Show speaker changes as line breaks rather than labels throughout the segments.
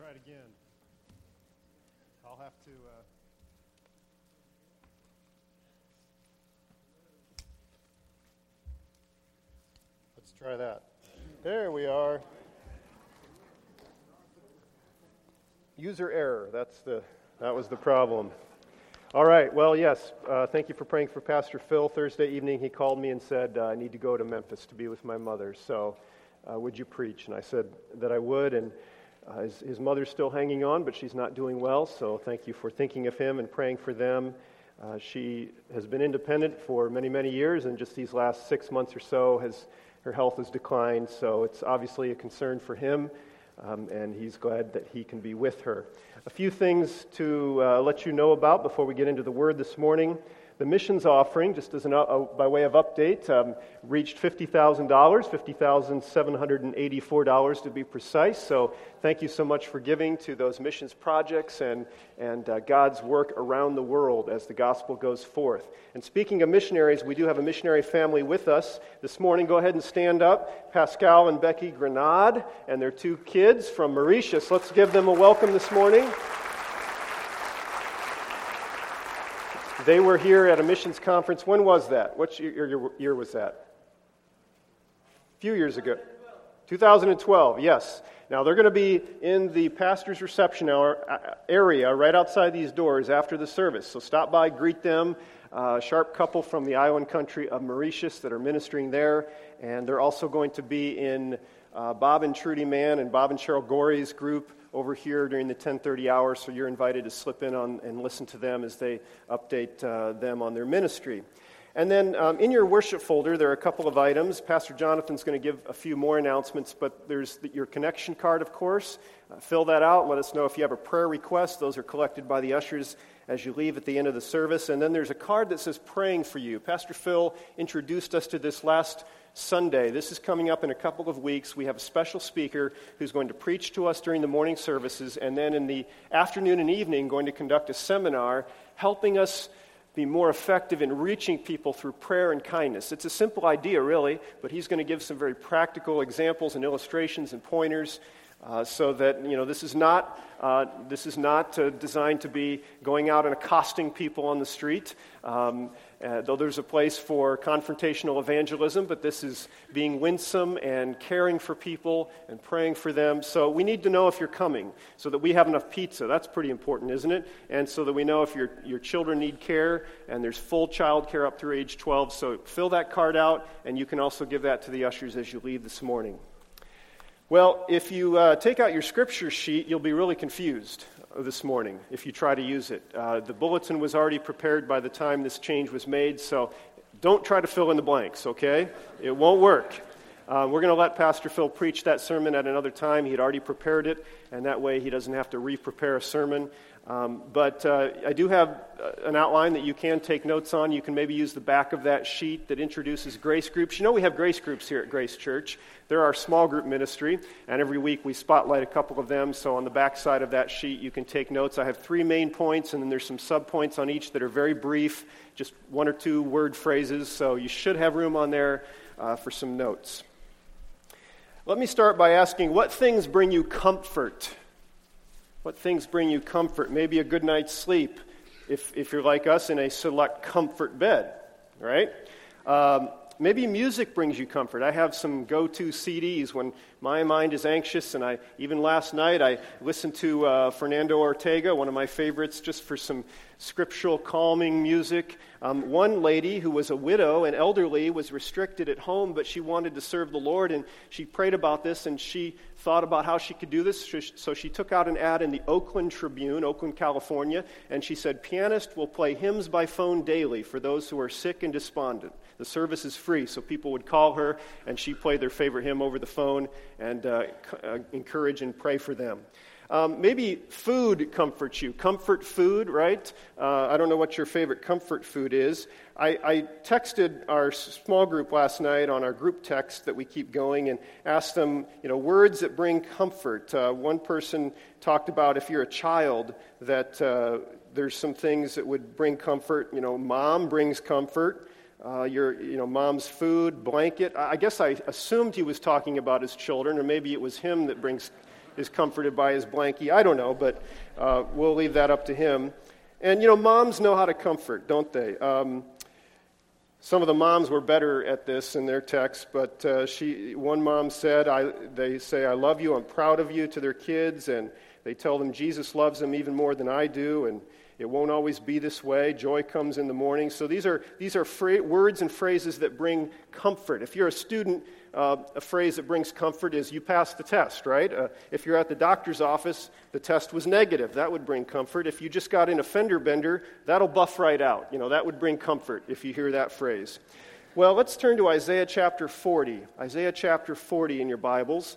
try it again. I'll have to... Let's try that. There we are. User error. That was the problem. All right. Well, yes. Thank you for praying for Pastor Phil. Thursday evening, he called me and said, I need to go to Memphis to be with my mother. So would you preach? And I said that I would. And his mother's still hanging on, but she's not doing well. So thank you for thinking of him and praying for them. She has been independent for many, many years, and just these last 6 months or so, her health has declined. So it's obviously a concern for him. And he's glad that he can be with her. A few things to let you know about before we get into the Word this morning. The missions offering, just as by way of update, reached $50,000, $50,784 to be precise. So thank you so much for giving to those missions projects and God's work around the world as the gospel goes forth. And speaking of missionaries, we do have a missionary family with us this morning. Go ahead and stand up. Pascal and Becky Grenade and their two kids from Mauritius. Let's give them a welcome this morning. They were here at a missions conference. When was that? What year was that? A few years ago. 2012, yes. Now, they're going to be in the pastor's reception area right outside these doors after the service. So stop by, greet them. A sharp couple from the island country of Mauritius that are ministering there. And they're also going to be in Bob and Trudy Mann and Bob and Cheryl Gorey's group over here during the 10:30 hour, so you're invited to slip in on and listen to them as they update them on their ministry. And then in your worship folder, there are a couple of items. Pastor Jonathan's going to give a few more announcements, but there's your connection card, of course. Fill that out. Let us know if you have a prayer request. Those are collected by the ushers as you leave at the end of the service. And then there's a card that says praying for you. Pastor Phil introduced us to this last Sunday. This is coming up in a couple of weeks. We have a special speaker who's going to preach to us during the morning services, and then in the afternoon and evening going to conduct a seminar helping us be more effective in reaching people through prayer and kindness. It's a simple idea, really, but he's going to give some very practical examples and illustrations and pointers so that, this is not designed to be going out and accosting people on the street. Though there's a place for confrontational evangelism, but this is being winsome and caring for people and praying for them. So we need to know if you're coming so that we have enough pizza. That's pretty important, isn't it? And so that we know if your children need care, and there's full child care up through age 12. So fill that card out, and you can also give that to the ushers as you leave this morning. Well, if you take out your scripture sheet, you'll be really confused this morning if you try to use it. The bulletin was already prepared by the time this change was made, so don't try to fill in the blanks, okay? It won't work. We're going to let Pastor Phil preach that sermon at another time. He had already prepared it, and that way he doesn't have to re-prepare a sermon. But I do have an outline that you can take notes on. You can maybe use the back of that sheet that introduces grace groups. We have grace groups here at Grace Church. They're our small group ministry, and every week we spotlight a couple of them. So on the back side of that sheet, you can take notes. I have 3 main points, and then there's some sub-points on each that are very brief, just 1 or 2 word phrases. So you should have room on there for some notes. Let me start by asking, what things bring you comfort? What things bring you comfort? Maybe a good night's sleep, if you're like us, in a select comfort bed, right? Maybe music brings you comfort. I have some go-to CDs when my mind is anxious, and even last night I listened to Fernando Ortega, one of my favorites, just for some scriptural calming music. One lady who was a widow and elderly was restricted at home, but she wanted to serve the Lord, and she prayed about this, and she thought about how she could do this. So she took out an ad in the Oakland Tribune, Oakland, California, and she said, "Pianist will play hymns by phone daily for those who are sick and despondent." The service is free, so people would call her, and she played their favorite hymn over the phone and encourage and pray for them. Maybe food comforts you. Comfort food, right? I don't know what your favorite comfort food is. I texted our small group last night on our group text that we keep going and asked them, words that bring comfort. One person talked about if you're a child that there's some things that would bring comfort. Mom brings comfort. Mom's food, blanket. I guess I assumed he was talking about his children, or maybe it was him that brings is comforted by his blankie. I don't know, but we'll leave that up to him. And, moms know how to comfort, don't they? Some of the moms were better at this in their text, but one mom said, they say, "I love you, I'm proud of you," to their kids, and they tell them Jesus loves them even more than I do, and it won't always be this way. Joy comes in the morning. So these are words and phrases that bring comfort. If you're a student, a phrase that brings comfort is "you passed the test," right? If you're at the doctor's office, the test was negative. That would bring comfort. If you just got in a fender bender, that'll buff right out. That would bring comfort if you hear that phrase. Well, let's turn to Isaiah chapter 40. Isaiah chapter 40 in your Bibles.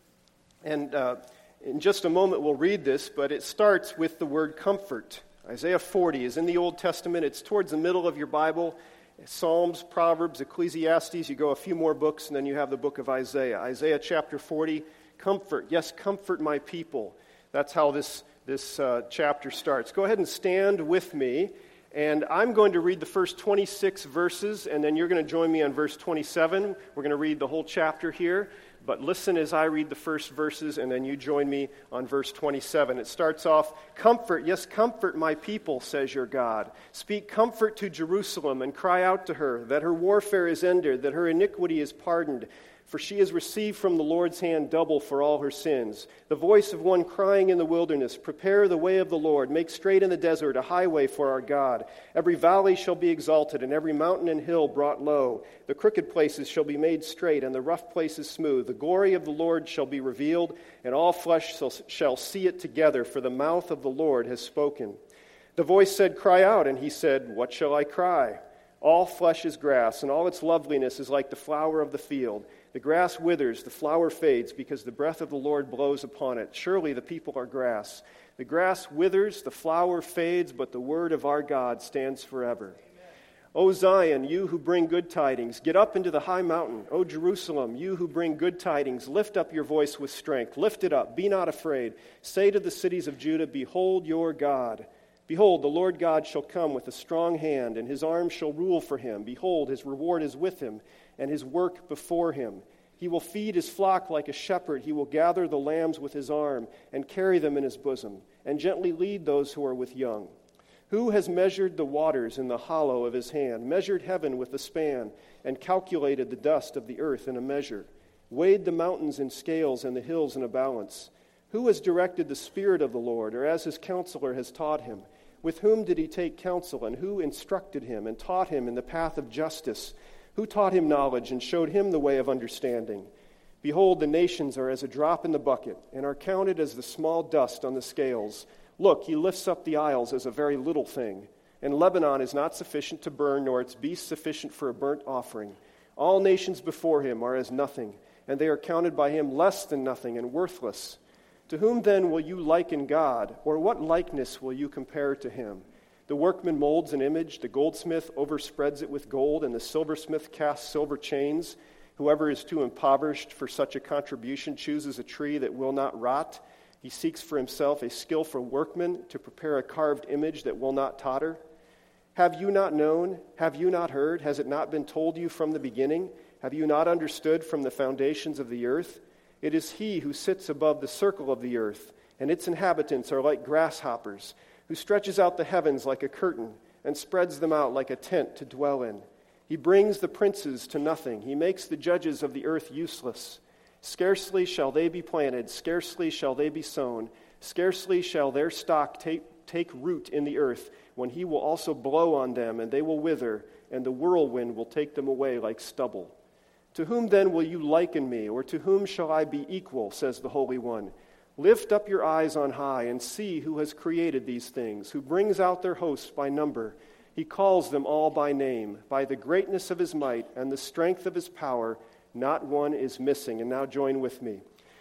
And in just a moment we'll read this, but it starts with the word comfort. Isaiah 40 is in the Old Testament. It's towards the middle of your Bible. Psalms, Proverbs, Ecclesiastes. You go a few more books, and then you have the book of Isaiah. Isaiah chapter 40, comfort. Yes, comfort my people. That's how this chapter starts. Go ahead and stand with me, and I'm going to read the first 26 verses, and then you're going to join me on verse 27. We're going to read the whole chapter here. But listen as I read the first verses, and then you join me on verse 27. It starts off, "Comfort, yes, comfort my people, says your God. Speak comfort to Jerusalem and cry out to her that her warfare is ended, that her iniquity is pardoned. For she has received from the Lord's hand double for all her sins. The voice of one crying in the wilderness, prepare the way of the Lord, make straight in the desert a highway for our God. Every valley shall be exalted, and every mountain and hill brought low. The crooked places shall be made straight, and the rough places smooth. The glory of the Lord shall be revealed, and all flesh shall see it together, for the mouth of the Lord has spoken. The voice said, cry out, and he said, what shall I cry? All flesh is grass, and all its loveliness is like the flower of the field. The grass withers, the flower fades, because the breath of the Lord blows upon it. Surely the people are grass. The grass withers, the flower fades, but the word of our God stands forever. Amen. O Zion, you who bring good tidings, get up into the high mountain. O Jerusalem, you who bring good tidings, lift up your voice with strength. Lift it up, be not afraid. Say to the cities of Judah, behold your God. Behold, the Lord God shall come with a strong hand, and his arm shall rule for him. Behold, his reward is with him, and his work before him. He will feed his flock like a shepherd. He will gather the lambs with his arm, and carry them in his bosom, and gently lead those who are with young. Who has measured the waters in the hollow of his hand, measured heaven with a span, and calculated the dust of the earth in a measure, weighed the mountains in scales and the hills in a balance? Who has directed the Spirit of the Lord, or as his counselor has taught him? With whom did he take counsel, and who instructed him and taught him in the path of justice? Who taught him knowledge and showed him the way of understanding? Behold, the nations are as a drop in the bucket, and are counted as the small dust on the scales. Look, he lifts up the isles as a very little thing. And Lebanon is not sufficient to burn, nor its beasts sufficient for a burnt offering. All nations before him are as nothing, and they are counted by him less than nothing and worthless. To whom then will you liken God, or what likeness will you compare to him? The workman molds an image, the goldsmith overspreads it with gold, and the silversmith casts silver chains. Whoever is too impoverished for such a contribution chooses a tree that will not rot. He seeks for himself a skillful workman to prepare a carved image that will not totter. Have you not known? Have you not heard? Has it not been told you from the beginning? Have you not understood from the foundations of the earth? It is he who sits above the circle of the earth, and its inhabitants are like grasshoppers, who stretches out the heavens like a curtain and spreads them out like a tent to dwell in. He brings the princes to nothing. He makes the judges of the earth useless. Scarcely shall they be planted, scarcely shall they be sown, scarcely shall their stock take root in the earth, when he will also blow on them, and they will wither, and the whirlwind will take them away like stubble. To whom then will you liken me, or to whom shall I be equal, says the Holy One? Lift up your eyes on high and see who has created these things, who brings out their hosts by number. He calls them all by name. By the greatness of his might and the strength of his power, not one is missing. And now join with me.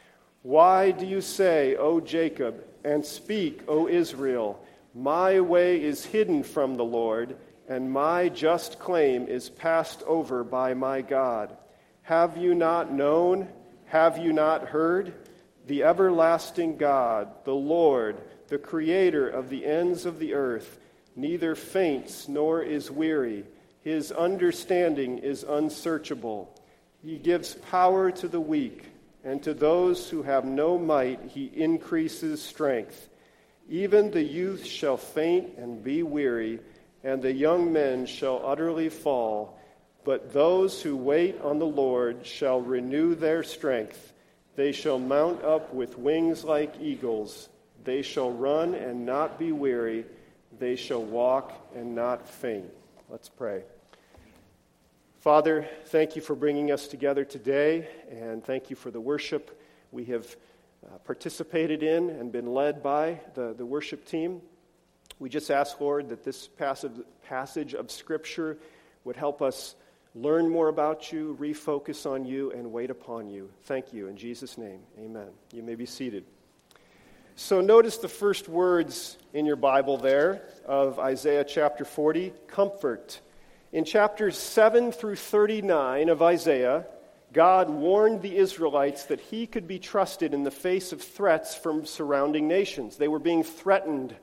Why do you say, O Jacob, and speak, O Israel, my way is hidden from the Lord, and my just claim is passed over by my God? Have you not known? Have you not heard? The everlasting God, the Lord, the creator of the ends of the earth, neither faints nor is weary. His understanding is unsearchable. He gives power to the weak, and to those who have no might he increases strength. Even the youth shall faint and be weary, and the young men shall utterly fall. But those who wait on the Lord shall renew their strength. They shall mount up with wings like eagles. They shall run and not be weary. They shall walk and not faint. Let's pray. Father, thank you for bringing us together today, and thank you for the worship we have participated in and been led by the worship team. We just ask, Lord, that this passage of Scripture would help us learn more about you, refocus on you, and wait upon you. Thank you. In Jesus' name, amen. You may be seated. So notice the first words in your Bible there of Isaiah chapter 40, comfort. In chapters 7 through 39 of Isaiah, God warned the Israelites that he could be trusted in the face of threats from surrounding nations. They were being threatened.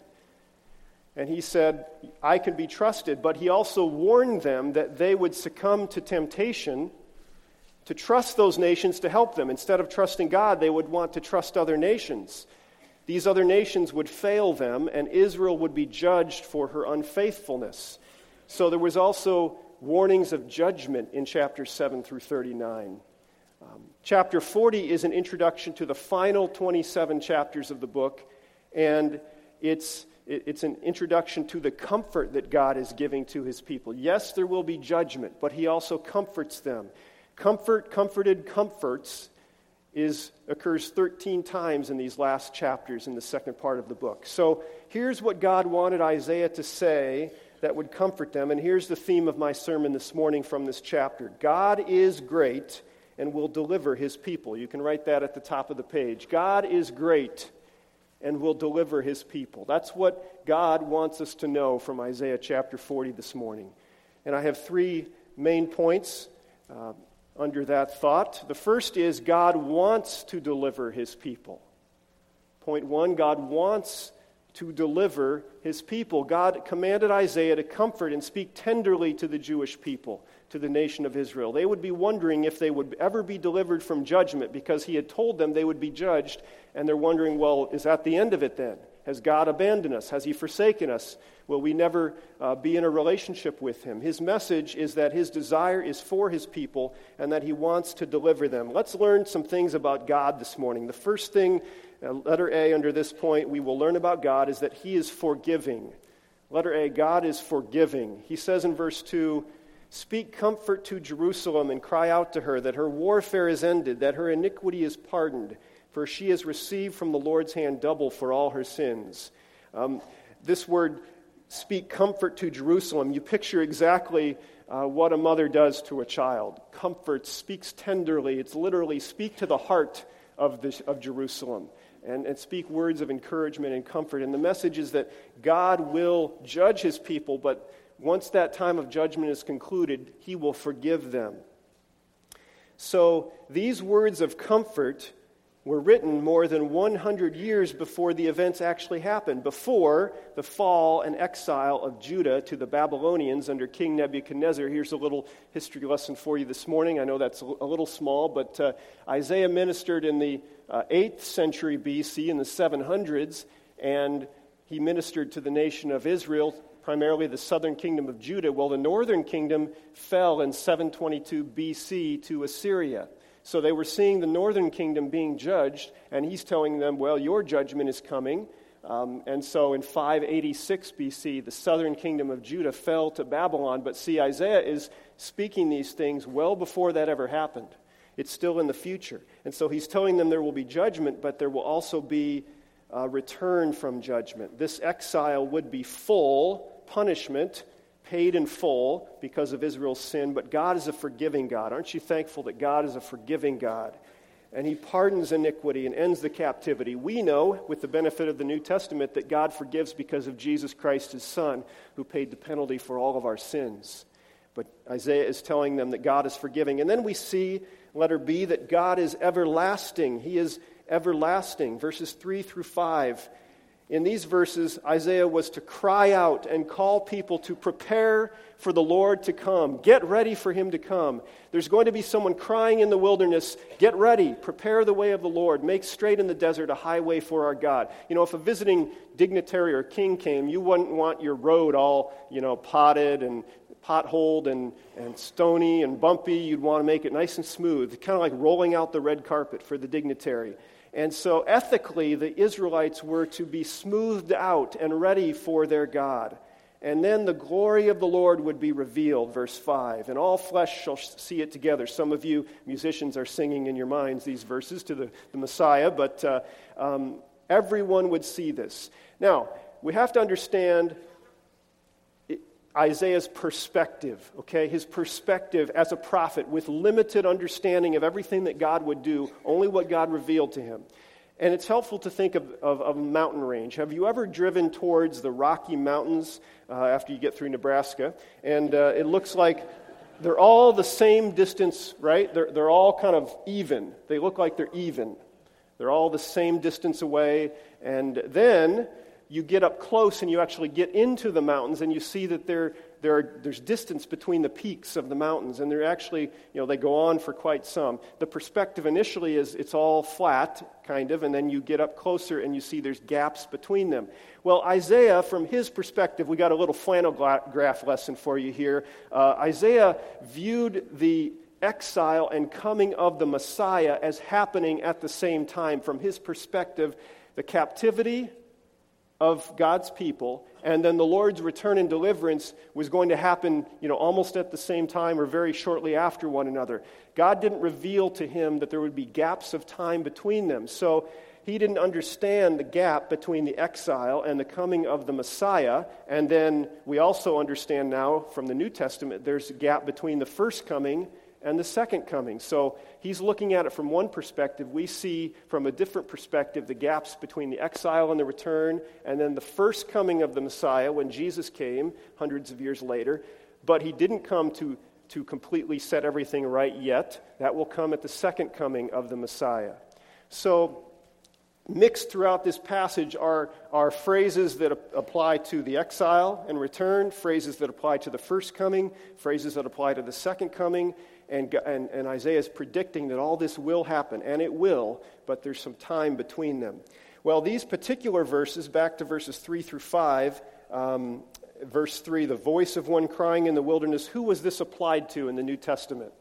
And he said, I can be trusted. But he also warned them that they would succumb to temptation to trust those nations to help them. Instead of trusting God, they would want to trust other nations. These other nations would fail them, and Israel would be judged for her unfaithfulness. So there was also warnings of judgment in chapters 7 through 39. Chapter 40 is an introduction to the final 27 chapters of the book, and it's an introduction to the comfort that God is giving to his people. Yes, there will be judgment, but he also comforts them. Comfort, comforted, comforts occurs 13 times in these last chapters in the second part of the book. So here's what God wanted Isaiah to say that would comfort them, and here's the theme of my sermon this morning from this chapter. God is great and will deliver his people. You can write that at the top of the page. God is great and will deliver his people. That's what God wants us to know from Isaiah chapter 40 this morning. And I have three main points under that thought. The first is God wants to deliver his people. Point one, God wants to deliver his people. God commanded Isaiah to comfort and speak tenderly to the Jewish people, to the nation of Israel. They would be wondering if they would ever be delivered from judgment because he had told them they would be judged, and they're wondering, well, is that the end of it then? Has God abandoned us? Has he forsaken us? Will we never be in a relationship with him? His message is that his desire is for his people and that he wants to deliver them. Let's learn some things about God this morning. The first thing, letter A under this point, we will learn about God is that he is forgiving. Letter A, God is forgiving. He says in verse 2, speak comfort to Jerusalem and cry out to her that her warfare is ended, that her iniquity is pardoned, for she has received from the Lord's hand double for all her sins. This word, speak comfort to Jerusalem, you picture exactly what a mother does to a child. Comfort, speaks tenderly. It's literally speak to the heart of Jerusalem and speak words of encouragement and comfort. And the message is that God will judge his people, but once that time of judgment is concluded, he will forgive them. So these words of comfort were written more than 100 years before the events actually happened, before the fall and exile of Judah to the Babylonians under King Nebuchadnezzar. Here's a little history lesson for you this morning. I know that's a little small, but Isaiah ministered in the 8th century BC, in the 700s, and he ministered to the nation of Israel, primarily the southern kingdom of Judah. Well, the northern kingdom fell in 722 BC to Assyria. So they were seeing the northern kingdom being judged, and he's telling them, well, your judgment is coming. And so in 586 BC, the southern kingdom of Judah fell to Babylon. But see, Isaiah is speaking these things well before that ever happened. It's still in the future. And so he's telling them there will be judgment, but there will also be return from judgment. This exile would be full punishment, paid in full because of Israel's sin, but God is a forgiving God. Aren't you thankful that God is a forgiving God? And he pardons iniquity and ends the captivity. We know, with the benefit of the New Testament, that God forgives because of Jesus Christ, his Son, who paid the penalty for all of our sins. But Isaiah is telling them that God is forgiving. And then we see, letter B, that God is everlasting. He is everlasting. Verses 3 through 5. in these verses, Isaiah was to cry out and call people to prepare for the Lord to come. Get ready for him to come. There's going to be someone crying in the wilderness, get ready, prepare the way of the Lord, make straight in the desert a highway for our God. You know, if a visiting dignitary or king came, you wouldn't want your road all, potted and potholed and stony and bumpy. You'd want to make it nice and smooth, kind of like rolling out the red carpet for the dignitary. And so ethically, the Israelites were to be smoothed out and ready for their God. And then the glory of the Lord would be revealed, verse 5. And all flesh shall see it together. Some of you musicians are singing in your minds these verses to the Messiah, but everyone would see this. Now, we have to understand Isaiah's perspective, okay? His perspective as a prophet with limited understanding of everything that God would do, only what God revealed to him. And it's helpful to think of a mountain range. Have you ever driven towards the Rocky Mountains after you get through Nebraska? And it looks like they're all the same distance, right? They're all kind of even. They look like they're even. They're all the same distance away. And then you get up close and you actually get into the mountains and you see that there's distance between the peaks of the mountains, and they're actually, they go on for quite some. The perspective initially is it's all flat, kind of, and then you get up closer and you see there's gaps between them. Well, Isaiah, from his perspective, we got a little flannel graph lesson for you here. Isaiah viewed the exile and coming of the Messiah as happening at the same time. From his perspective, the captivity of God's people, and then the Lord's return and deliverance was going to happen, almost at the same time or very shortly after one another. God didn't reveal to him that there would be gaps of time between them, so he didn't understand the gap between the exile and the coming of the Messiah. And then we also understand now from the New Testament there's a gap between the first coming and the second coming. So he's looking at it from one perspective. We see from a different perspective the gaps between the exile and the return, and then the first coming of the Messiah when Jesus came hundreds of years later. But he didn't come to completely set everything right yet. That will come at the second coming of the Messiah. So mixed throughout this passage are phrases that apply to the exile and return, phrases that apply to the first coming, phrases that apply to the second coming. And Isaiah is predicting that all this will happen, and it will, but there's some time between them. Well, these particular verses, back to verses 3 through 5, verse 3, the voice of one crying in the wilderness, who was this applied to in the New Testament?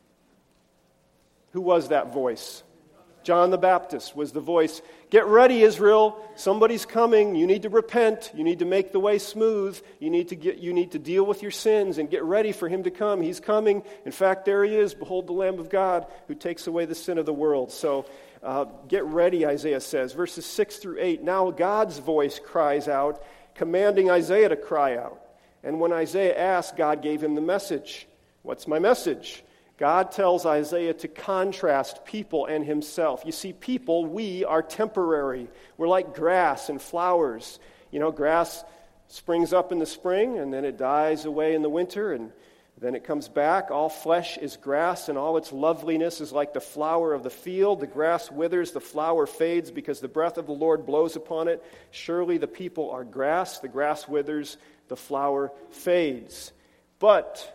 Who was that voice? John the Baptist was the voice. Get ready, Israel. Somebody's coming. You need to repent. You need to make the way smooth. You need to deal with your sins and get ready for him to come. He's coming. In fact, there he is. Behold the Lamb of God who takes away the sin of the world. So get ready, Isaiah says. Verses 6 through 8. Now God's voice cries out, commanding Isaiah to cry out. And when Isaiah asked, God gave him the message. What's my message? God tells Isaiah to contrast people and himself. You see, people, we are temporary. We're like grass and flowers. Grass springs up in the spring, and then it dies away in the winter, and then it comes back. All flesh is grass, and all its loveliness is like the flower of the field. The grass withers, the flower fades, because the breath of the Lord blows upon it. Surely the people are grass. The grass withers, the flower fades. But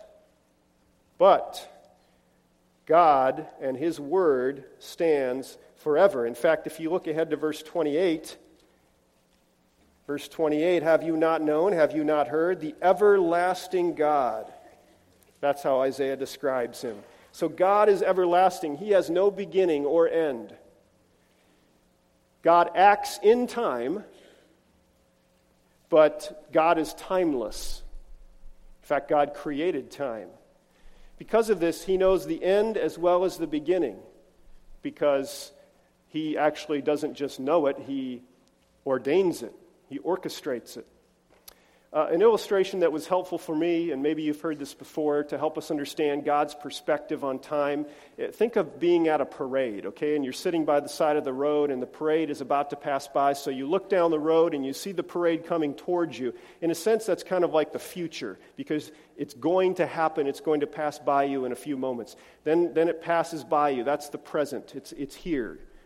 God and his word stands forever. In fact, if you look ahead to verse 28, have you not known, have you not heard? The everlasting God. That's how Isaiah describes him. So God is everlasting. He has no beginning or end. God acts in time, but God is timeless. In fact, God created time. Because of this, he knows the end as well as the beginning, because he actually doesn't just know it, he ordains it, he orchestrates it. An illustration that was helpful for me, and maybe you've heard this before, to help us understand God's perspective on time. Think of being at a parade, okay? And you're sitting by the side of the road, and the parade is about to pass by, so you look down the road, and you see the parade coming towards you. In a sense, that's kind of like the future, because it's going to happen, it's going to pass by you in a few moments. Then it passes by you. That's the present. It's here.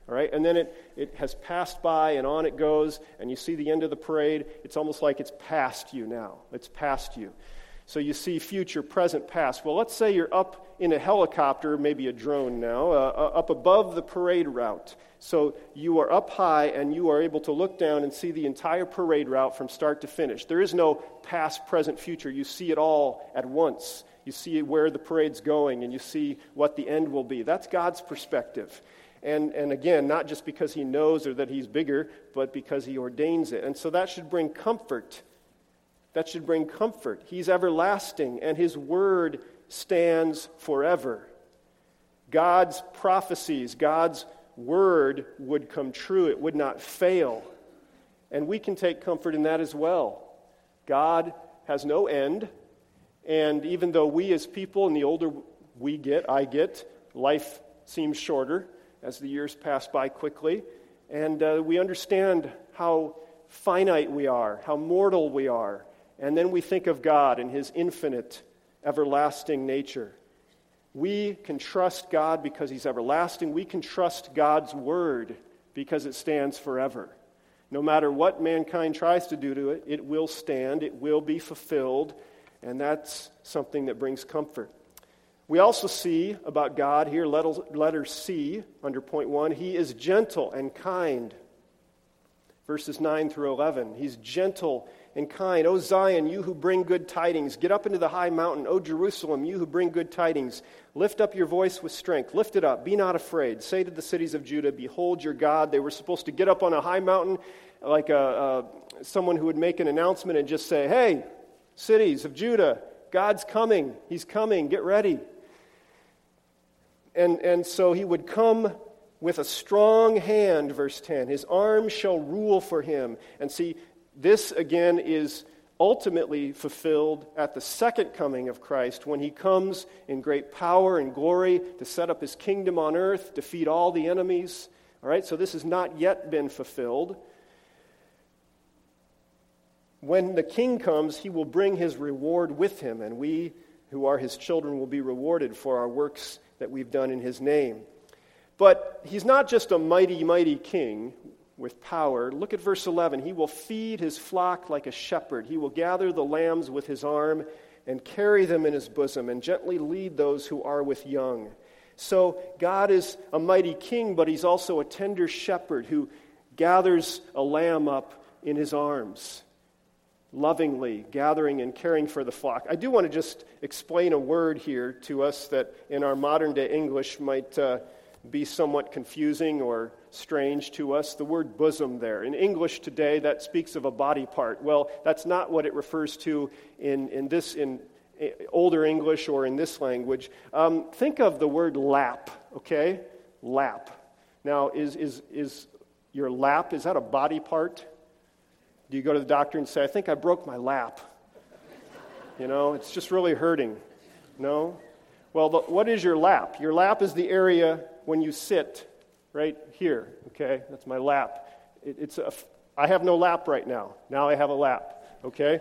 All right, and then it has passed by, and on it goes, and you see the end of the parade. It's almost like it's past you now. It's past you. So you see future, present, past. Well, let's say you're up in a helicopter, maybe a drone now, up above the parade route. So you are up high, and you are able to look down and see the entire parade route from start to finish. There is no past, present, future. You see it all at once. You see where the parade's going, and you see what the end will be. That's God's perspective. And again, not just because he knows or that he's bigger, but because he ordains it. And so that should bring comfort. That should bring comfort. He's everlasting, and his word stands forever. God's prophecies, God's word would come true. It would not fail. And we can take comfort in that as well. God has no end, and even though we as people, and the older I get, life seems shorter as the years pass by quickly, and we understand how finite we are, how mortal we are, and then we think of God and his infinite, everlasting nature. We can trust God because he's everlasting. We can trust God's word because it stands forever. No matter what mankind tries to do to it, it will stand, it will be fulfilled, and that's something that brings comfort. We also see about God here, letter C, under point 1, he is gentle and kind. Verses 9 through 11, he's gentle and kind. O Zion, you who bring good tidings, get up into the high mountain. O Jerusalem, you who bring good tidings, lift up your voice with strength. Lift it up, be not afraid. Say to the cities of Judah, behold your God. They were supposed to get up on a high mountain like someone who would make an announcement and just say, hey, cities of Judah, God's coming. He's coming. Get ready. And so he would come with a strong hand, verse 10. His arm shall rule for him. And see, this again is ultimately fulfilled at the second coming of Christ when he comes in great power and glory to set up his kingdom on earth, defeat all the enemies. All right, so this has not yet been fulfilled. When the king comes, he will bring his reward with him, and we who are his children will be rewarded for our works that we've done in his name. But he's not just a mighty, mighty king with power. Look at verse 11. He will feed his flock like a shepherd. He will gather the lambs with his arm and carry them in his bosom and gently lead those who are with young. So God is a mighty king, but he's also a tender shepherd who gathers a lamb up in his arms, lovingly gathering and caring for the flock. I do want to just explain a word here to us that in our modern day English might be somewhat confusing or strange to us. The word bosom there. In English today, that speaks of a body part. Well, that's not what it refers to in older English or in this language. Think of the word lap, okay? Lap. Now, is your lap, is that a body part? Do you go to the doctor and say, I think I broke my lap? It's just really hurting. No? Well, what is your lap? Your lap is the area when you sit right here, okay? That's my lap. I have no lap right now. Now I have a lap, okay?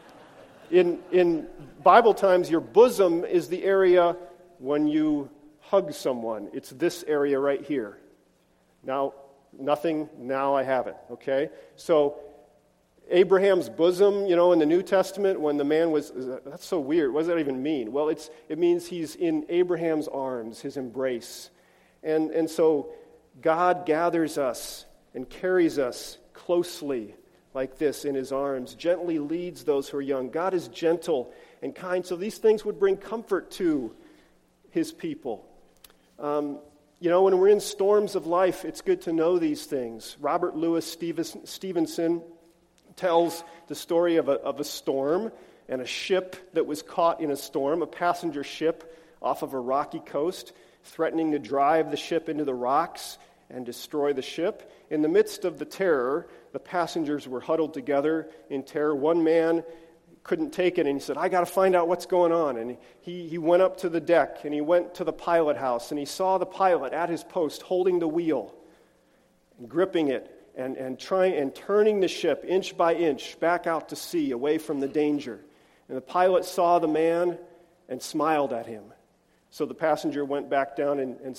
In Bible times, your bosom is the area when you hug someone. It's this area right here. Now, nothing, now I have it, okay? So, Abraham's bosom, in the New Testament, when the man was, that's so weird. What does that even mean? Well, it means he's in Abraham's arms, his embrace. And so God gathers us and carries us closely like this in his arms, gently leads those who are young. God is gentle and kind, so these things would bring comfort to his people. When we're in storms of life, it's good to know these things. Robert Louis Stevenson tells the story of a storm and a ship that was caught in a storm, a passenger ship off of a rocky coast, threatening to drive the ship into the rocks and destroy the ship. In the midst of the terror, the passengers were huddled together in terror. One man couldn't take it, and he said, I got to find out what's going on. And he went up to the deck, and he went to the pilot house, and he saw the pilot at his post holding the wheel and gripping it and turning the ship inch by inch back out to sea away from the danger. And the pilot saw the man and smiled at him. So the passenger went back down and said,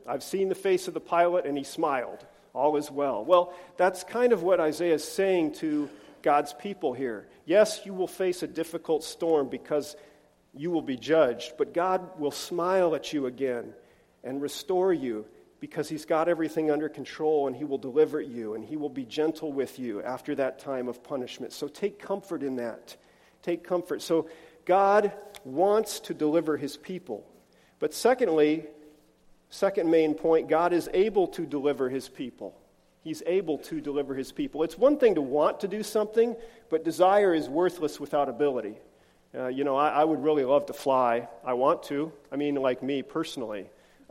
I've seen the face of the pilot, and he smiled. All is well. Well, that's kind of what Isaiah is saying to God's people here. Yes, you will face a difficult storm because you will be judged, but God will smile at you again and restore you because he's got everything under control, and he will deliver you, and he will be gentle with you after that time of punishment. So take comfort in that. Take comfort. So God wants to deliver his people. But secondly, second main point, God is able to deliver his people. He's able to deliver his people. It's one thing to want to do something, but desire is worthless without ability. I would really love to fly. I want to. I mean, like me personally.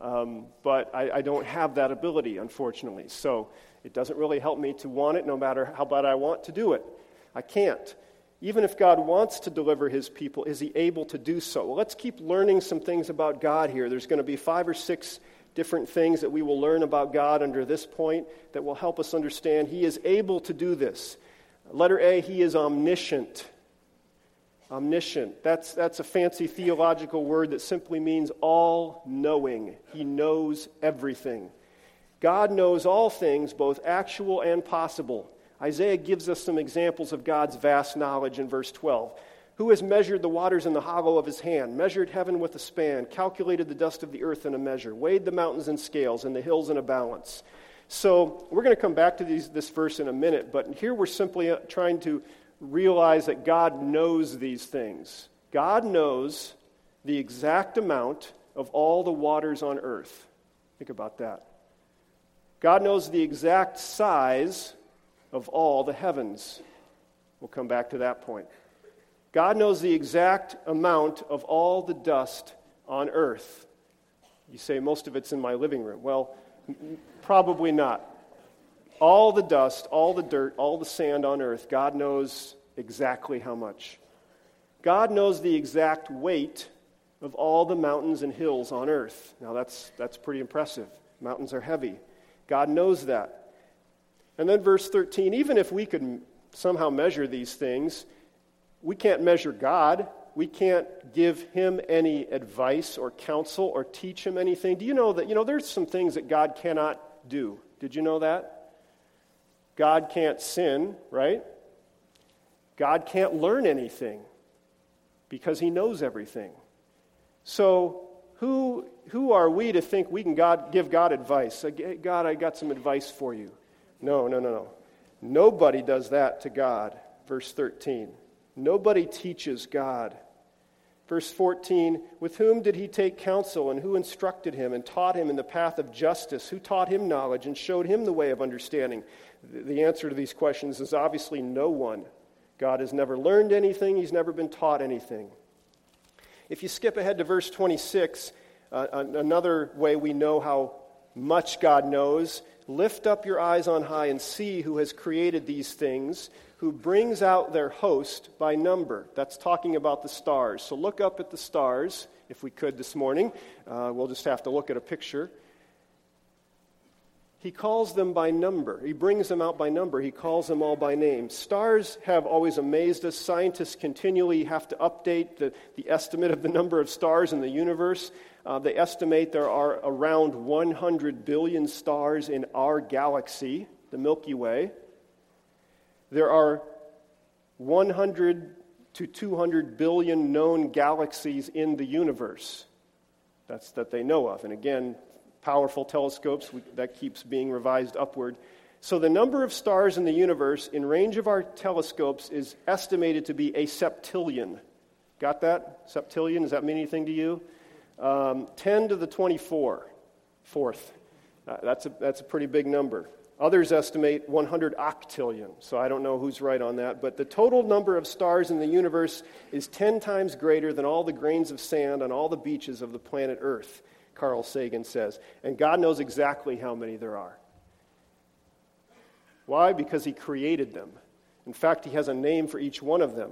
But I don't have that ability, unfortunately. So it doesn't really help me to want it, no matter how bad I want to do it. I can't. Even if God wants to deliver his people, is he able to do so? Well, let's keep learning some things about God here. There's going to be 5 or 6 different things that we will learn about God under this point that will help us understand he is able to do this. Letter A, he is omniscient. Omniscient. That's a fancy theological word that simply means all-knowing. He knows everything. God knows all things, both actual and possible. Isaiah gives us some examples of God's vast knowledge in verse 12. Who has measured the waters in the hollow of his hand, measured heaven with a span, calculated the dust of the earth in a measure, weighed the mountains in scales and the hills in a balance? So we're going to come back to this verse in a minute, but here we're simply trying to realize that God knows these things. God knows the exact amount of all the waters on earth. Think about that. God knows the exact size of all the heavens. We'll come back to that point. God knows the exact amount of all the dust on earth. You say, most of it's in my living room. Well, probably not. All the dust, all the dirt, all the sand on earth, God knows exactly how much. God knows the exact weight of all the mountains and hills on earth. Now that's pretty impressive. Mountains are heavy. God knows that. And then verse 13, even if we could somehow measure these things, we can't measure God. We can't give him any advice or counsel or teach him anything. Do you know that, there's some things that God cannot do? Did you know that? God can't sin, right? God can't learn anything because he knows everything. So who are we to think we can give God advice? God, I got some advice for you. No. Nobody does that to God. Verse 13. Nobody teaches God. Verse 14, with whom did he take counsel, and who instructed him and taught him in the path of justice? Who taught him knowledge and showed him the way of understanding? The answer to these questions is obviously no one. God has never learned anything. He's never been taught anything. If you skip ahead to verse 26, another way we know how much God knows, lift up your eyes on high and see who has created these things, who brings out their host by number. That's talking about the stars. So look up at the stars, if we could this morning. We'll just have to look at a picture. He calls them by number. He brings them out by number. He calls them all by name. Stars have always amazed us. Scientists continually have to update the estimate of the number of stars in the universe. They estimate there are around 100 billion stars in our galaxy, the Milky Way. There are 100 to 200 billion known galaxies in the universe. That's that they know of. And again, powerful telescopes, that keeps being revised upward. So the number of stars in the universe in range of our telescopes is estimated to be a septillion. Got that? Septillion, does that mean anything to you? 10 to the 24th. That's a pretty big number. Others estimate 100 octillion, so I don't know who's right on that. But the total number of stars in the universe is 10 times greater than all the grains of sand on all the beaches of the planet Earth, Carl Sagan says. And God knows exactly how many there are. Why? Because he created them. In fact, he has a name for each one of them.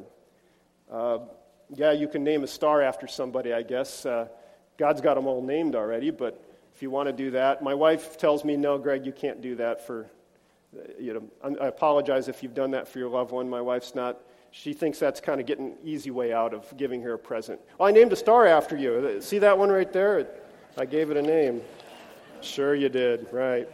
You can name a star after somebody, I guess. God's got them all named already, but if you want to do that. My wife tells me, no, Greg, you can't do that I apologize if you've done that for your loved one. My wife's not. She thinks that's kind of getting an easy way out of giving her a present. Oh, I named a star after you. See that one right there? I gave it a name. Sure you did, right.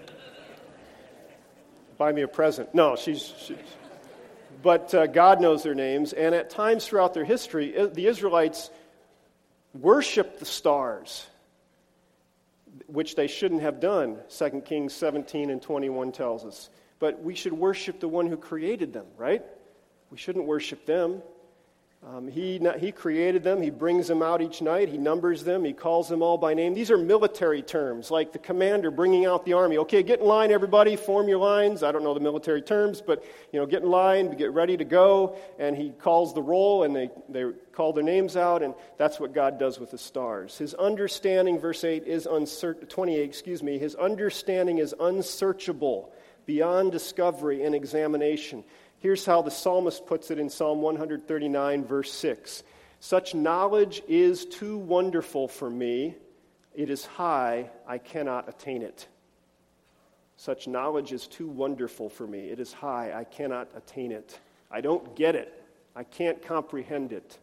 Buy me a present. No, but God knows their names, and at times throughout their history, the Israelites worshiped the stars, which they shouldn't have done, 2 Kings 17 and 21 tells us. But we should worship the one who created them, right? We shouldn't worship them. He created them. He brings them out each night. He numbers them. He calls them all by name. These are military terms, like the commander bringing out the army. Okay, get in line, everybody. Form your lines. I don't know the military terms, but get in line, get ready to go. And he calls the roll, and they call their names out, and that's what God does with the stars. His understanding, verse 8 is 28. His understanding is unsearchable, beyond discovery and examination. Here's how the psalmist puts it in Psalm 139, verse 6. Such knowledge is too wonderful for me. It is high, I cannot attain it. Such knowledge is too wonderful for me. It is high, I cannot attain it. I don't get it. I can't comprehend it.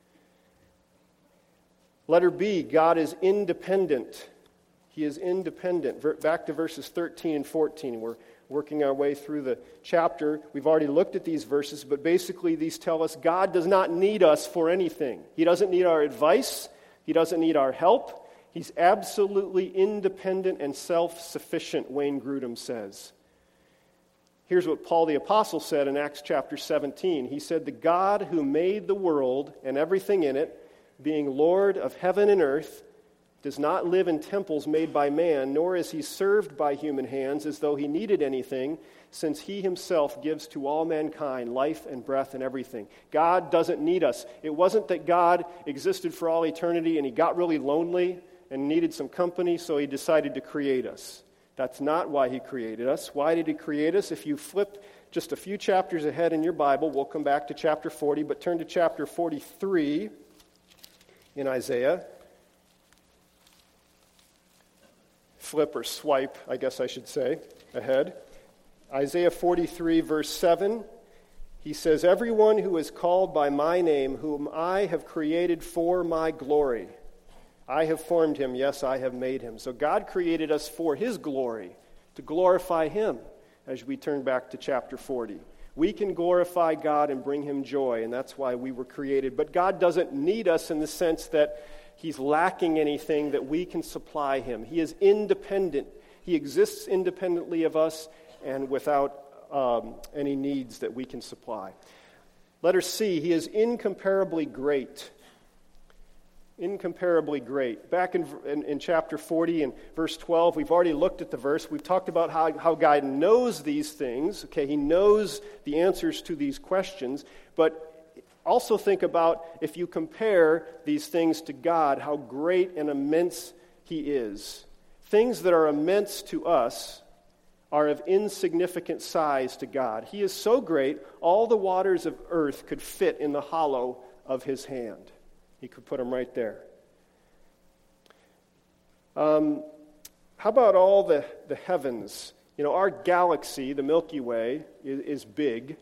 Letter B, God is independent. He is independent. Back to verses 13 and 14. We're working our way through the chapter. We've already looked at these verses, but basically these tell us God does not need us for anything. He doesn't need our advice. He doesn't need our help. He's absolutely independent and self-sufficient, Wayne Grudem says. Here's what Paul the Apostle said in Acts chapter 17. He said, "The God who made the world and everything in it, being Lord of heaven and earth, does not live in temples made by man, nor is he served by human hands as though he needed anything, since he himself gives to all mankind life and breath and everything." God doesn't need us. It wasn't that God existed for all eternity and he got really lonely and needed some company, so he decided to create us. That's not why he created us. Why did he create us? If you flip just a few chapters ahead in your Bible, we'll come back to chapter 40, but turn to chapter 43 in Isaiah. Flip or swipe, I guess I should say, ahead. Isaiah 43, verse 7, he says, "Everyone who is called by my name, whom I have created for my glory, I have formed him, yes, I have made him." So God created us for his glory, to glorify him, as we turn back to chapter 40. We can glorify God and bring him joy, and that's why we were created. But God doesn't need us in the sense that he's lacking anything that we can supply him. He is independent. He exists independently of us and without any needs that we can supply. Letter C, he is incomparably great. Incomparably great. Back in chapter 40 and verse 12, we've already looked at the verse. We've talked about how God knows these things. Okay, he knows the answers to these questions, but also think about, if you compare these things to God, how great and immense he is. Things that are immense to us are of insignificant size to God. He is so great, all the waters of earth could fit in the hollow of his hand. He could put them right there. How about all the heavens? Our galaxy, the Milky Way, is big,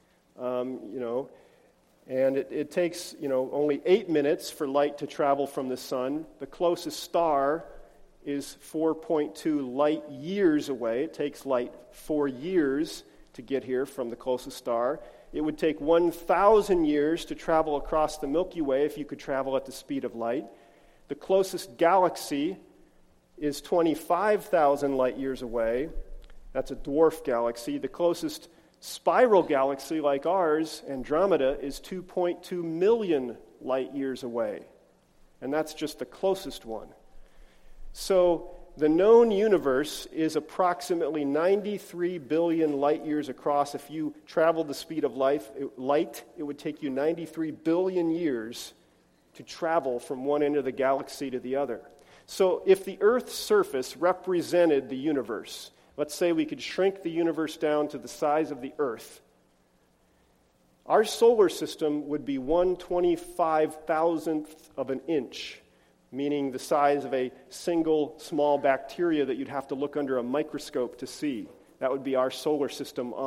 and it takes, only 8 minutes for light to travel from the sun. The closest star is 4.2 light years away. It takes light 4 years to get here from the closest star. It would take 1,000 years to travel across the Milky Way if you could travel at the speed of light. The closest galaxy is 25,000 light years away. That's a dwarf galaxy. The closest spiral galaxy like ours, Andromeda, is 2.2 million light years away. And that's just the closest one. So the known universe is approximately 93 billion light years across. If you traveled the speed of light, it would take you 93 billion years to travel from one end of the galaxy to the other. So if the Earth's surface represented the universe, let's say we could shrink the universe down to the size of the Earth, our solar system would be 1/25,000th of an inch, meaning the size of a single small bacteria that you'd have to look under a microscope to see. That would be our solar system on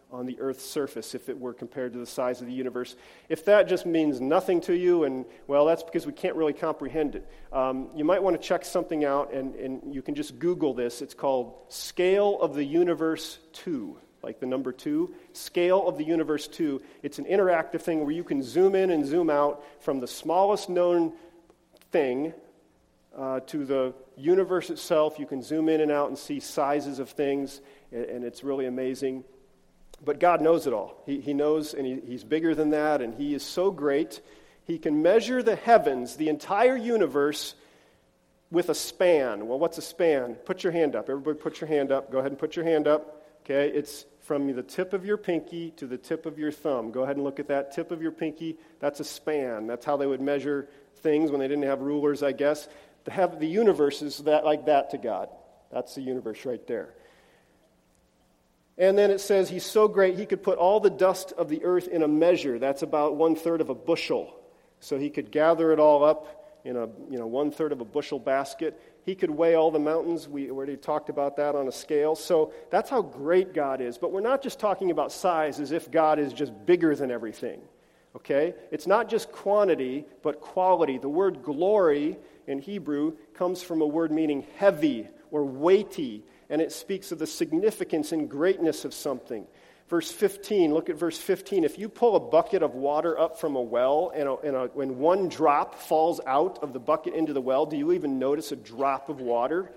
on the earth's surface if it were compared to the size of the universe. If that just means nothing to you, and well, that's because we can't really comprehend it. You might want to check something out, and you can just Google this. It's called Scale of the Universe 2, like the number 2. Scale of the Universe 2. It's an interactive thing where you can zoom in and zoom out from the smallest known thing to the universe itself. You can zoom in and out and see sizes of things, and it's really amazing. But God knows it all. He knows, and He's bigger than that, and He is so great. He can measure the heavens, the entire universe, with a span. Well, what's a span? Put your hand up. Everybody put your hand up. Go ahead and put your hand up. Okay, it's from the tip of your pinky to the tip of your thumb. Go ahead and look at that tip of your pinky. That's a span. That's how they would measure things when they didn't have rulers, I guess. The universe is like that to God. That's the universe right there. And then it says He's so great He could put all the dust of the earth in a measure. That's about 1/3 of a bushel. So He could gather it all up in a 1/3 of a bushel basket. He could weigh all the mountains. We already talked about that on a scale. So that's how great God is. But we're not just talking about size as if God is just bigger than everything. Okay? It's not just quantity, but quality. The word glory in Hebrew comes from a word meaning heavy or weighty, and it speaks of the significance and greatness of something. Verse 15, look at verse 15. If you pull a bucket of water up from a well, and when one drop falls out of the bucket into the well, do you even notice a drop of water?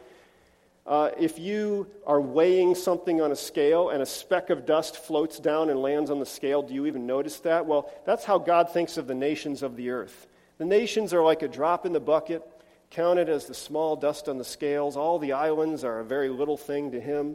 If you are weighing something on a scale and a speck of dust floats down and lands on the scale, do you even notice that? Well, that's how God thinks of the nations of the earth. The nations are like a drop in the bucket, counted as the small dust on the scales. All the islands are a very little thing to Him.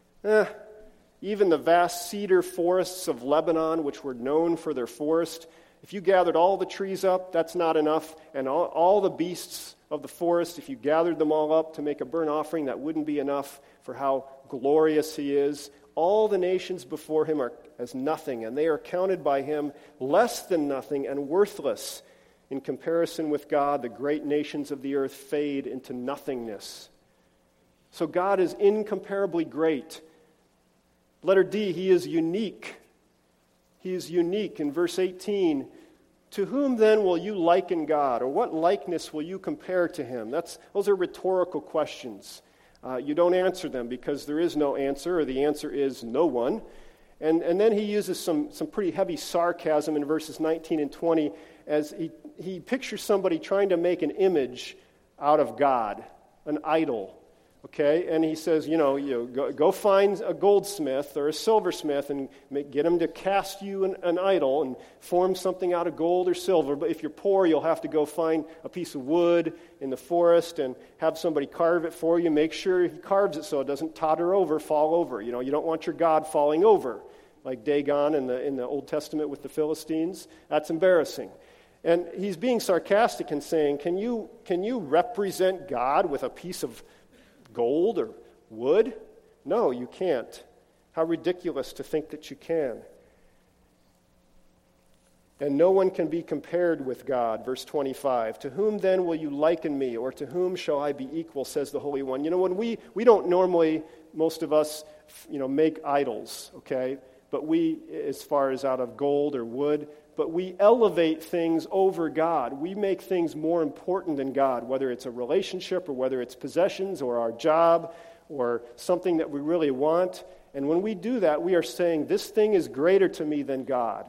Even the vast cedar forests of Lebanon, which were known for their forest, if you gathered all the trees up, that's not enough. And all the beasts of the forest, if you gathered them all up to make a burnt offering, that wouldn't be enough for how glorious He is. All the nations before Him are as nothing, and they are counted by Him less than nothing and worthless. In comparison with God, the great nations of the earth fade into nothingness. So God is incomparably great. Letter D, He is unique. He is unique. In verse 18, to whom then will you liken God? Or what likeness will you compare to Him? Those are rhetorical questions. You don't answer them because there is no answer, or the answer is no one. And then he uses some pretty heavy sarcasm in verses 19 and 20 as he pictures somebody trying to make an image out of God, an idol. Okay, and he says, go find a goldsmith or a silversmith and get him to cast you an idol and form something out of gold or silver. But if you're poor, you'll have to go find a piece of wood in the forest and have somebody carve it for you. Make sure he carves it so it doesn't totter over, fall over. You don't want your God falling over, like Dagon in the Old Testament with the Philistines. That's embarrassing. And he's being sarcastic and saying, can you represent God with a piece of gold or wood? No, you can't. How ridiculous to think that you can. And no one can be compared with God. Verse 25, to whom then will you liken me, or to whom shall I be equal, says the Holy One. When we don't normally, most of us, make idols, okay? But we, as far as out of gold or wood, but we elevate things over God. We make things more important than God, whether it's a relationship or whether it's possessions or our job or something that we really want. And when we do that, we are saying, this thing is greater to me than God.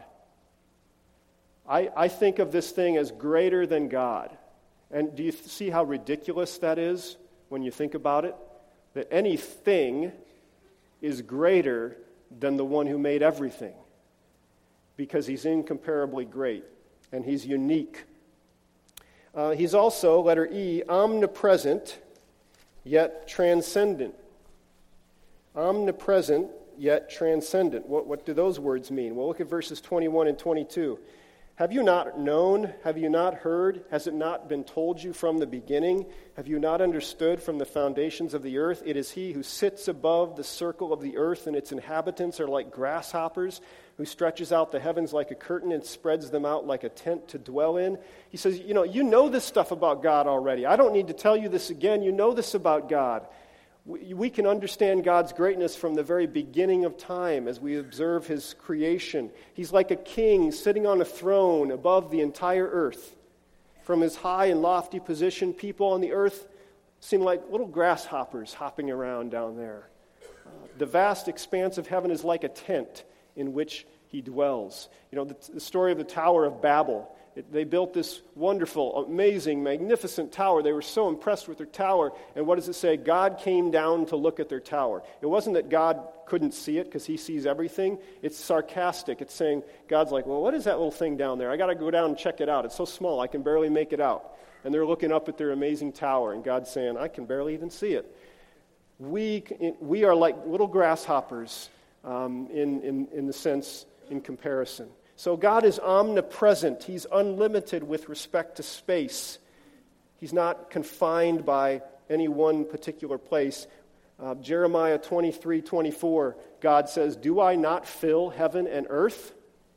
I think of this thing as greater than God. And do you see how ridiculous that is when you think about it? That anything is greater than the one who made everything. Because He's incomparably great, and He's unique. He's also, letter E, omnipresent, yet transcendent. Omnipresent, yet transcendent. What do those words mean? Well, look at verses 21 and 22. Have you not known? Have you not heard? Has it not been told you from the beginning? Have you not understood from the foundations of the earth? It is He who sits above the circle of the earth, and its inhabitants are like grasshoppers, who stretches out the heavens like a curtain and spreads them out like a tent to dwell in. He says, you know this stuff about God already. I don't need to tell you this again. You know this about God. We can understand God's greatness from the very beginning of time as we observe his creation. He's like a king sitting on a throne above the entire earth. From his high and lofty position, people on the earth seem like little grasshoppers hopping around down there. The vast expanse of heaven is like a tent in which he dwells. You know, the story of the Tower of Babel. They built this wonderful, amazing, magnificent tower. They were so impressed with their tower. And what does it say? God came down to look at their tower. It wasn't that God couldn't see it because he sees everything. It's sarcastic. It's saying, God's like, well, what is that little thing down there? I got to go down and check it out. It's so small, I can barely make it out. And they're looking up at their amazing tower. And God's saying, I can barely even see it. We are like little grasshoppers in the sense, in comparison. So God is omnipresent. He's unlimited with respect to space. He's not confined by any one particular place. Jeremiah 23:24, God says, do I not fill heaven and earth?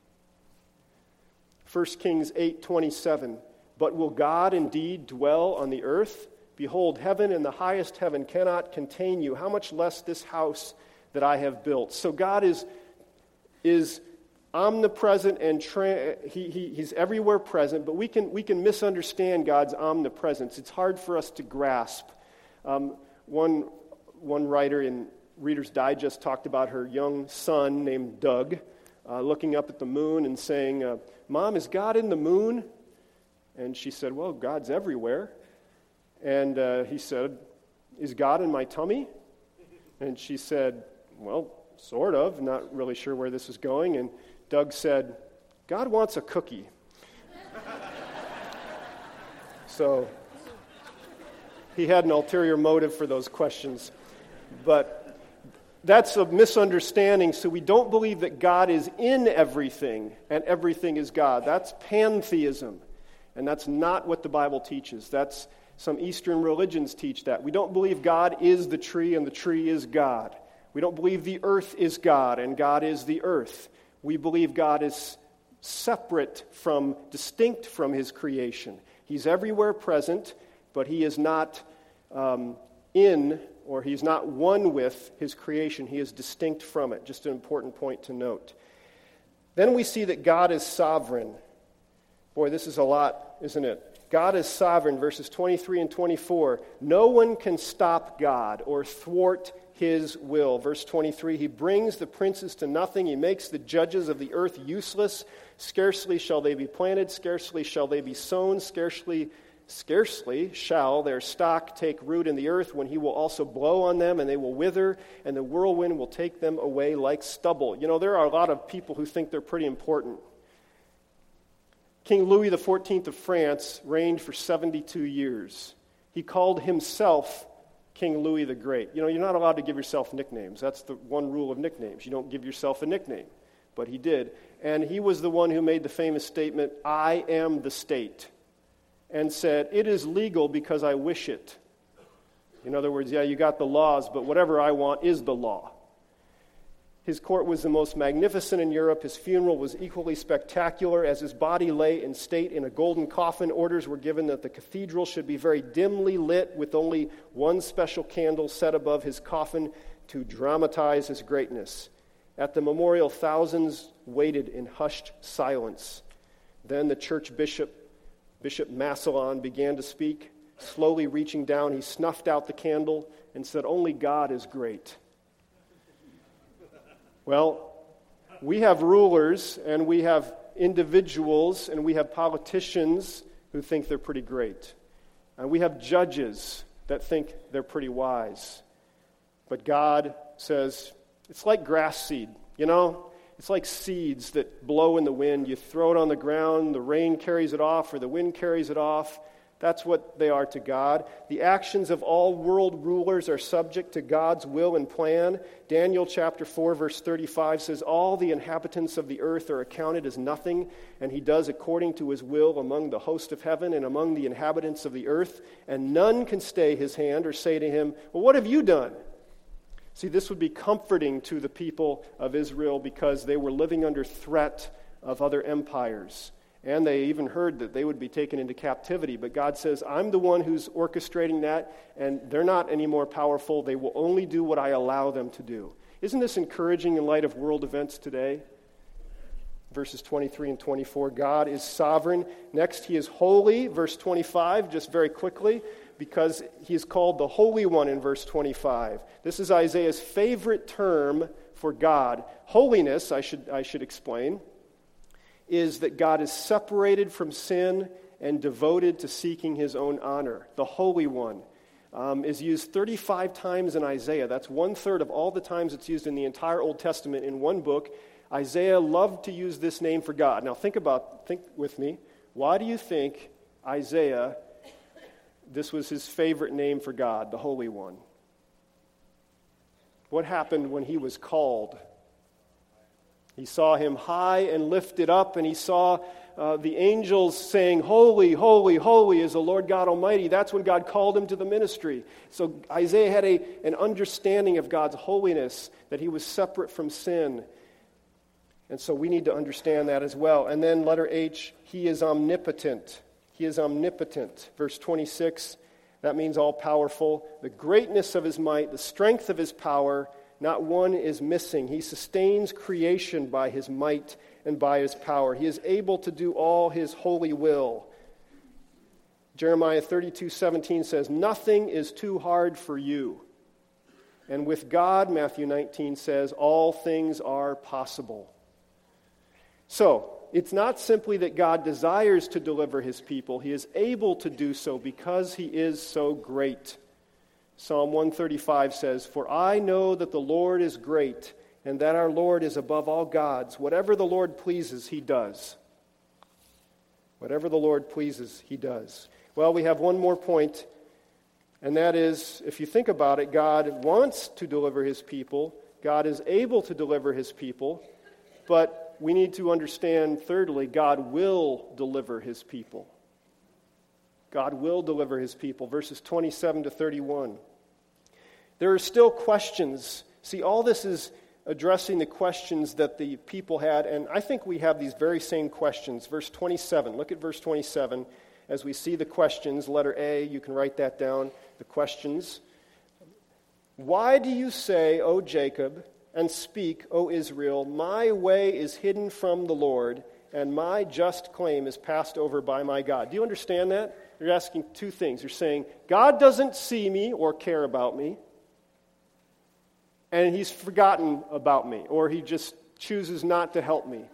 1 Kings 8:27, but will God indeed dwell on the earth? Behold, heaven and the highest heaven cannot contain you. How much less this house that I have built? So God is omnipresent, and he's everywhere present, but we can misunderstand God's omnipresence. It's hard for us to grasp. One writer in Reader's Digest talked about her young son named Doug looking up at the moon and saying, Mom, is God in the moon? And she said, well, God's everywhere. And he said, is God in my tummy? And she said, well, sort of, not really sure where this is going. And Doug said, God wants a cookie. So he had an ulterior motive for those questions. But that's a misunderstanding. So we don't believe that God is in everything and everything is God. That's pantheism. And that's not what the Bible teaches. That's some Eastern religions teach that. We don't believe God is the tree and the tree is God. We don't believe the earth is God and God is the earth. We believe God is separate from, distinct from his creation. He's everywhere present, but he is not in, or he's not one with his creation. He is distinct from it. Just an important point to note. Then we see that God is sovereign. Boy, this is a lot, isn't it? God is sovereign, verses 23 and 24. No one can stop God or thwart his will. Verse 23, he brings the princes to nothing. He makes the judges of the earth useless. Scarcely shall they be planted, scarcely shall they be sown, scarcely shall their stock take root in the earth, when he will also blow on them, and they will wither, and the whirlwind will take them away like stubble. You know, there are a lot of people who think they're pretty important. King Louis XIV of France reigned for 72 years. He called himself King Louis the Great. You know, you're not allowed to give yourself nicknames. That's the one rule of nicknames. You don't give yourself a nickname. But he did. And he was the one who made the famous statement, I am the state, and said, it is legal because I wish it. In other words, yeah, you got the laws, but whatever I want is the law. His court was the most magnificent in Europe. His funeral was equally spectacular. As his body lay in state in a golden coffin, orders were given that the cathedral should be very dimly lit with only one special candle set above his coffin to dramatize his greatness. At the memorial, thousands waited in hushed silence. Then the church bishop, Bishop Massillon, began to speak. Slowly reaching down, he snuffed out the candle and said, only God is great. Well, we have rulers, and we have individuals, and we have politicians who think they're pretty great. And we have judges that think they're pretty wise. But God says, it's like grass seed, you know? It's like seeds that blow in the wind. You throw it on the ground, the rain carries it off, or the wind carries it off. That's what they are to God. The actions of all world rulers are subject to God's will and plan. Daniel chapter 4, verse 35 says, all the inhabitants of the earth are accounted as nothing, and he does according to his will among the host of heaven and among the inhabitants of the earth, and none can stay his hand or say to him, well, what have you done? See, this would be comforting to the people of Israel because they were living under threat of other empires. And they even heard that they would be taken into captivity. But God says, I'm the one who's orchestrating that, and they're not any more powerful. They will only do what I allow them to do. Isn't this encouraging in light of world events today? Verses 23 and 24, God is sovereign. Next, he is holy. Verse 25, just very quickly, because he is called the Holy One in verse 25. This is Isaiah's favorite term for God. Holiness, I should explain, is that God is separated from sin and devoted to seeking his own honor. The Holy One is used 35 times in Isaiah. That's 1/3 of all the times it's used in the entire Old Testament in one book. Isaiah loved to use this name for God. Now think with me. Why do you think Isaiah, this was his favorite name for God, the Holy One? What happened when he was called? He saw him high and lifted up, and he saw the angels saying, Holy, holy, holy is the Lord God Almighty. That's when God called him to the ministry. So Isaiah had an understanding of God's holiness, that he was separate from sin. And so we need to understand that as well. And then letter H, he is omnipotent. He is omnipotent. Verse 26, that means all-powerful. The greatness of his might, the strength of his power, not one is missing. He sustains creation by his might and by his power. He is able to do all his holy will. Jeremiah 32:17 says, nothing is too hard for you. And with God, Matthew 19 says, all things are possible. So, it's not simply that God desires to deliver his people. He is able to do so because he is so great. Psalm 135 says, for I know that the Lord is great, and that our Lord is above all gods. Whatever the Lord pleases, he does. Whatever the Lord pleases, he does. Well, we have one more point, and that is, if you think about it, God wants to deliver his people. God is able to deliver his people, but we need to understand, thirdly, God will deliver his people. God will deliver his people. Verses 27 to 31. There are still questions. See, all this is addressing the questions that the people had, and I think we have these very same questions. Verse 27, look at verse 27 as we see the questions. Letter A, you can write that down, the questions. Why do you say, O Jacob, and speak, O Israel, my way is hidden from the Lord, and my just claim is passed over by my God? Do you understand that? You're asking two things. You're saying, God doesn't see me or care about me, and he's forgotten about me, or he just chooses not to help me.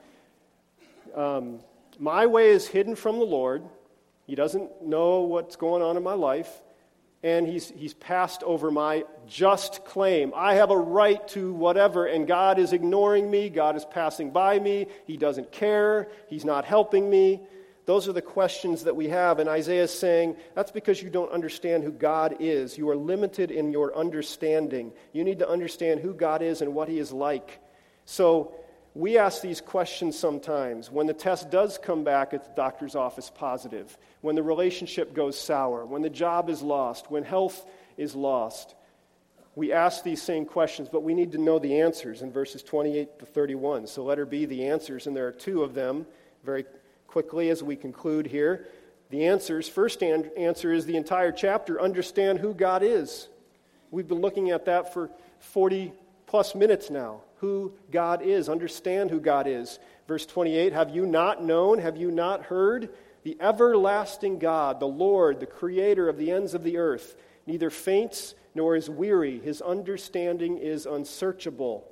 My way is hidden from the Lord. He doesn't know what's going on in my life, and he's passed over my just claim. I have a right to whatever, and God is ignoring me. God is passing by me. He doesn't care. He's not helping me. Those are the questions that we have, and Isaiah is saying, that's because you don't understand who God is. You are limited in your understanding. You need to understand who God is and what he is like. So we ask these questions sometimes. When the test does come back at the doctor's office positive, when the relationship goes sour, when the job is lost, when health is lost, we ask these same questions, but we need to know the answers in verses 28 to 31. So letter B, the answers, and there are two of them very quickly as we conclude here. The answers, first answer is the entire chapter, understand who God is. We've been looking at that for 40 plus minutes now. Who God is, understand who God is. Verse 28, have you not known, have you not heard? The everlasting God, the Lord, the creator of the ends of the earth, neither faints nor is weary. His understanding is unsearchable.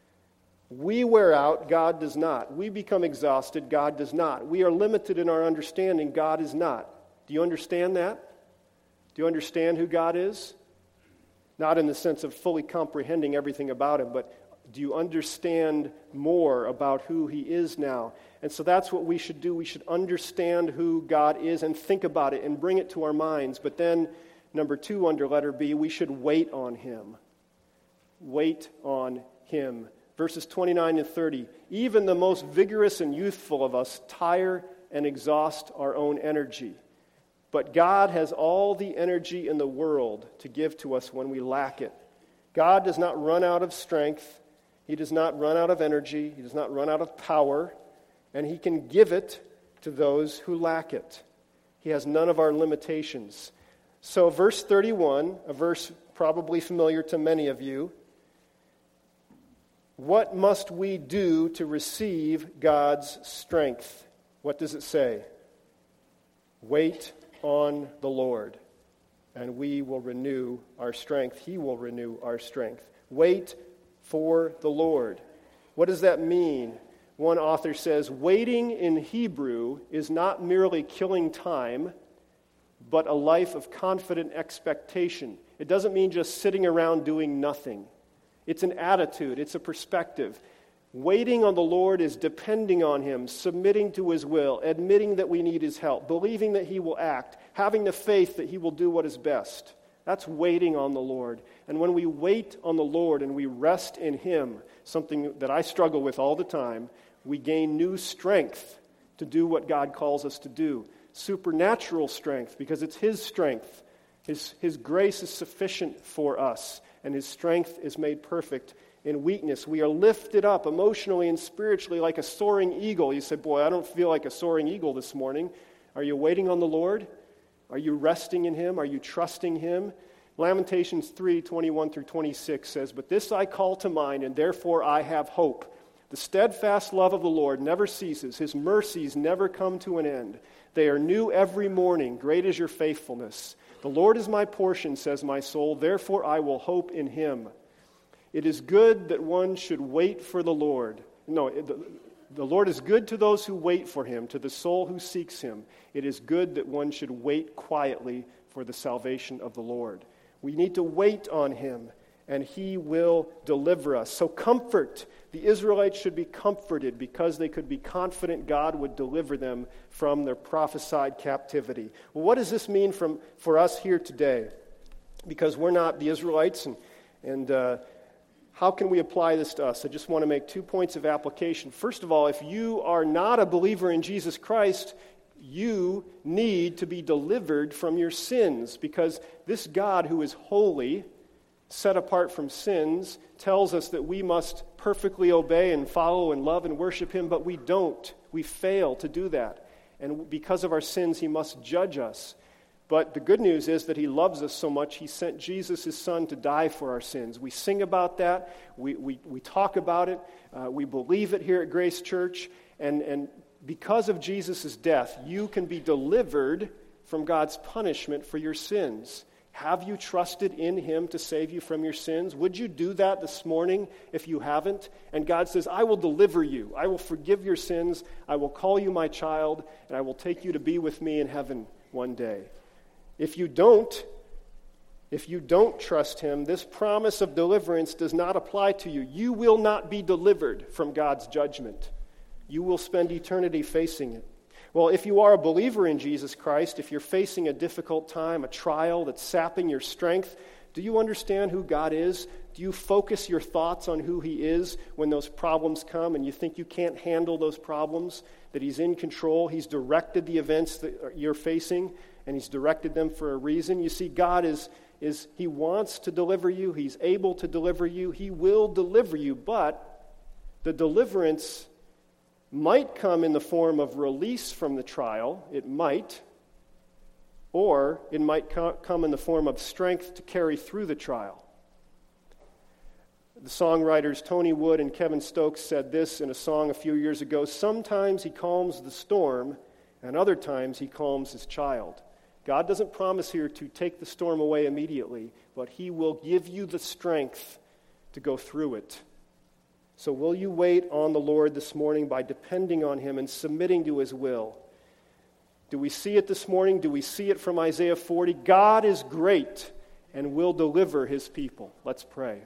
We wear out, God does not. We become exhausted, God does not. We are limited in our understanding, God is not. Do you understand that? Do you understand who God is? Not in the sense of fully comprehending everything about him, but do you understand more about who he is now? And so that's what we should do. We should understand who God is and think about it and bring it to our minds. But then, number 2 under letter B, we should wait on him. Wait on him. Verses 29 and 30, even the most vigorous and youthful of us tire and exhaust our own energy. But God has all the energy in the world to give to us when we lack it. God does not run out of strength. He does not run out of energy. He does not run out of power. And he can give it to those who lack it. He has none of our limitations. So verse 31, a verse probably familiar to many of you, what must we do to receive God's strength? What does it say? Wait on the Lord, and we will renew our strength. He will renew our strength. Wait for the Lord. What does that mean? One author says, waiting in Hebrew is not merely killing time, but a life of confident expectation. It doesn't mean just sitting around doing nothing. It's an attitude. It's a perspective. Waiting on the Lord is depending on Him, submitting to His will, admitting that we need His help, believing that He will act, having the faith that He will do what is best. That's waiting on the Lord. And when we wait on the Lord and we rest in Him, something that I struggle with all the time, we gain new strength to do what God calls us to do. Supernatural strength, because it's His strength. His grace is sufficient for us, and His strength is made perfect in weakness. We are lifted up emotionally and spiritually like a soaring eagle. You say, boy, I don't feel like a soaring eagle this morning. Are you waiting on the Lord? Are you resting in Him? Are you trusting Him? Lamentations 3:21 through 26 says, but this I call to mind, and therefore I have hope. The steadfast love of the Lord never ceases. His mercies never come to an end. They are new every morning. Great is your faithfulness. The Lord is my portion, says my soul. Therefore I will hope in Him. It is good that one should wait for the Lord. The Lord is good to those who wait for Him, to the soul who seeks Him. It is good that one should wait quietly for the salvation of the Lord. We need to wait on Him, and He will deliver us. So comfort. The Israelites should be comforted because they could be confident God would deliver them from their prophesied captivity. Well, what does this mean for us here today? Because we're not the Israelites, and how can we apply this to us? I just want to make 2 points of application. First of all, if you are not a believer in Jesus Christ, you need to be delivered from your sins, because this God who is holy, set apart from sins, tells us that we must perfectly obey and follow and love and worship Him, but we don't. We fail to do that. And because of our sins, He must judge us. But the good news is that He loves us so much, He sent Jesus, His Son, to die for our sins. We sing about that. We talk about it. We believe it here at Grace Church. And because of Jesus' death, you can be delivered from God's punishment for your sins. Have you trusted in Him to save you from your sins? Would you do that this morning if you haven't? And God says, I will deliver you. I will forgive your sins. I will call you my child, and I will take you to be with me in heaven one day. If you don't trust Him, this promise of deliverance does not apply to you. You will not be delivered from God's judgment. You will spend eternity facing it. Well, if you are a believer in Jesus Christ, if you're facing a difficult time, a trial that's sapping your strength, do you understand who God is? Do you focus your thoughts on who He is when those problems come and you think you can't handle those problems, that He's in control, He's directed the events that you're facing, and He's directed them for a reason? You see, God is He wants to deliver you. He's able to deliver you. He will deliver you, but the deliverance might come in the form of release from the trial. It might. Or it might come in the form of strength to carry through the trial. The songwriters Tony Wood and Kevin Stokes said this in a song a few years ago: sometimes He calms the storm, and other times He calms His child. God doesn't promise here to take the storm away immediately, but He will give you the strength to go through it. So will you wait on the Lord this morning by depending on Him and submitting to His will? Do we see it this morning? Do we see it from Isaiah 40? God is great and will deliver His people. Let's pray.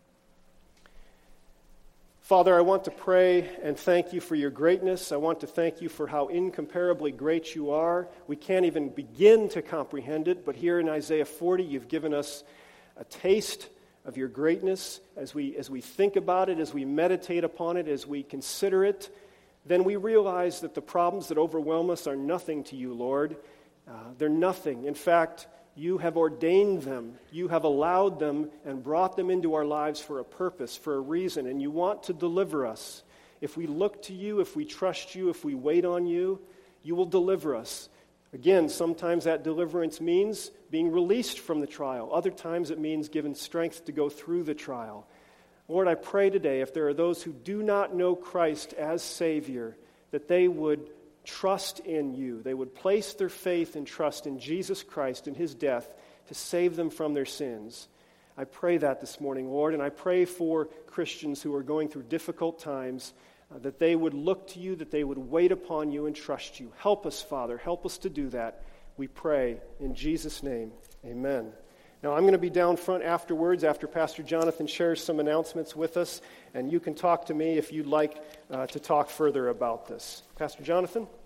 Father, I want to pray and thank You for Your greatness. I want to thank You for how incomparably great You are. We can't even begin to comprehend it, but here in Isaiah 40, You've given us a taste of Your greatness. As we think about it, as we meditate upon it, as we consider it, then we realize that the problems that overwhelm us are nothing to You, Lord. They're nothing. In fact, You have ordained them. You have allowed them and brought them into our lives for a purpose, for a reason, and You want to deliver us. If we look to You, if we trust You, if we wait on You, You will deliver us. Again, sometimes that deliverance means being released from the trial. Other times it means given strength to go through the trial. Lord, I pray today, if there are those who do not know Christ as Savior, that they would trust in you. They would place their faith and trust in Jesus Christ and his death to save them from their sins. I pray that this morning, Lord, and I pray for Christians who are going through difficult times, that they would look to you, that they would wait upon you and trust you. Help us, Father. Help us to do that. We pray in Jesus' name. Amen. Now, I'm going to be down front afterwards, after Pastor Jonathan shares some announcements with us, and you can talk to me if you'd like to talk further about this. Pastor Jonathan?